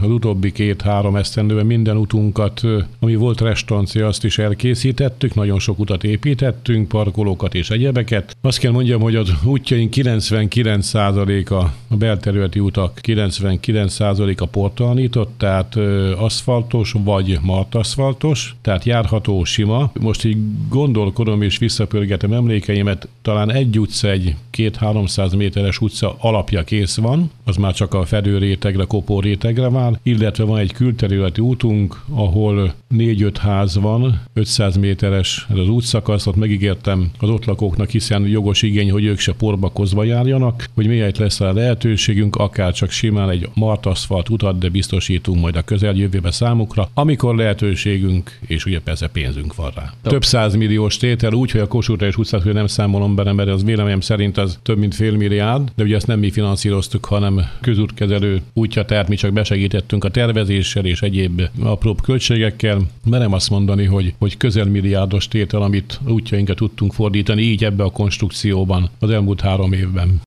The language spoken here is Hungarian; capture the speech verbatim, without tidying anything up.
az utóbbi két-három esztendőben minden utunkat, ami volt restaurancia, azt is elkészítettük, nagyon sok utat építettünk, parkolókat és egyebeket. Azt kell mondjam, hogy az útjaink kilencvenkilenc százaléka, a belterületi utak kilencvenkilenc százaléka portalanított, tehát aszfaltos vagy martaszfaltos, tehát járható, sima. Most így gondolkodom és visszapörgetem emlékeimet, talán egy utca, egy két-háromszáz méteres utca alapja kész van, az már csak a fedőrétegre, kopórétegre vár, illetve van egy külterületi útunk, ahol négy-öt ház van, ötszáz méteres ez az útszakasz, ott megígértem az ott lakóknak, hiszen jogos igény, hogy ők se porbakozva járjanak, hogy miért lesz a lehetőségünk, akár csak simán egy martaszfalt utat, de biztosítunk majd a közeljövőbe számukra, amikor lehetőségünk, és ugye persze pénzünk van rá. Több százmilliós tétel, úgy, hogy a Kossuth és utcát nem számolom bele, mert az véleményem szerint az több mint fél milliárd, de ugye ezt nem mi finanszíroztuk, hanem közútkezelő útja, tehát mi csak besegítettünk a tervezéssel és egyéb apróbb költségekkel. Merem azt mondani, hogy, hogy közel milliárdos tétel, amit útjainkat tudtunk fordítani így ebbe a konstrukcióban az elmúlt három évben.